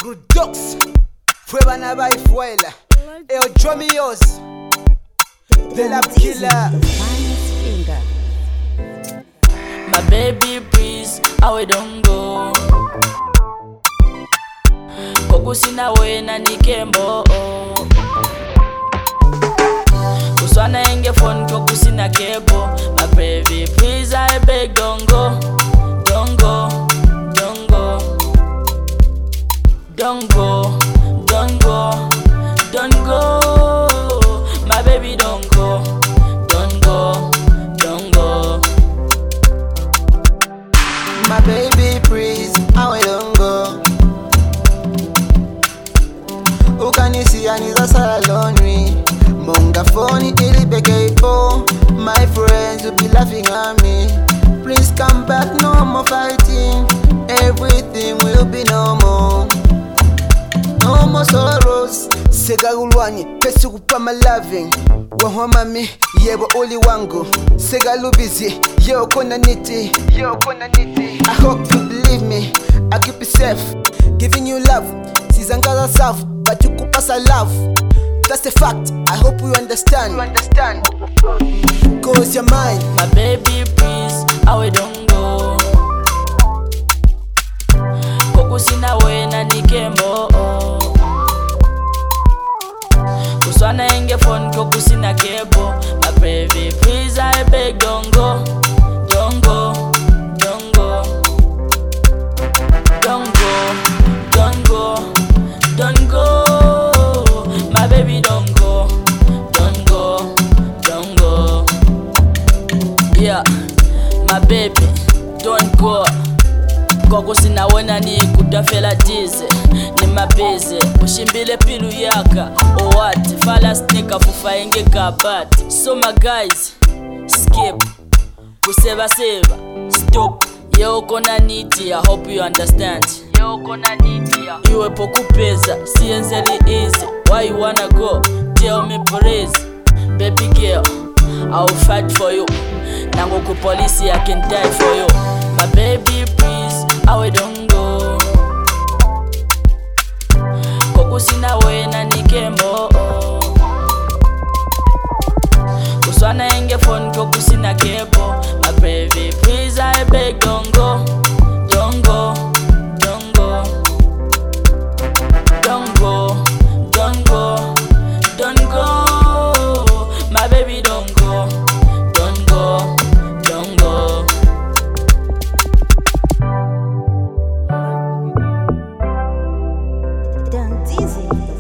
Crudux Prueba baifuela Eo Dromios The Lab Killer My baby please, awe don't go Kokusina wena nikembo Kuswana enge phone kokusina kebo My baby please I beg don't go Don't go, don't go Don't go, don't go, don't go My baby don't go, don't go, don't go My baby please, I don't go Ukanisi aniza sala lonely Monga phone ilibeke ipo My friends will be laughing at me Please come back, no more fighting Everything will be normal No more sorrows Sega ulwani, pesi kupama loving Wahwa mami, yebo uli wangu Sega lubizi, yo kona niti I hope you believe me, I keep it safe Giving you love, sizangaza self But you kupasa love That's the fact, I hope you understand Cause you're mine My baby please, awe don't go Kokusina wena nikembo Kuswana enge phone kokusina kebo My baby please I beg don't go Don't go, don't go Don't go, don't go, don't go My baby don't go Don't go, don't go Yeah, my baby don't go Kokusina wena ni kutafela dize Ni mabize Ushimbile pilu yaka Owati Fala sneaker fufa enge kabati So my guys Skip Kuseva seva Stop Yo kona niti I hope you understand Yo kona niti Iwe poku pesa Sienzeli easy Why you wanna go Tell me please Baby girl I will fight for you Nango ku police I can die for you My baby please awe don't go Kokusina wena nikembo Kuswana enge phone kokusina kebo My baby please I beg don't go Don't go, don't go Don't go, don't go, don't go My baby don't go Don't go, don't go Don't tease it.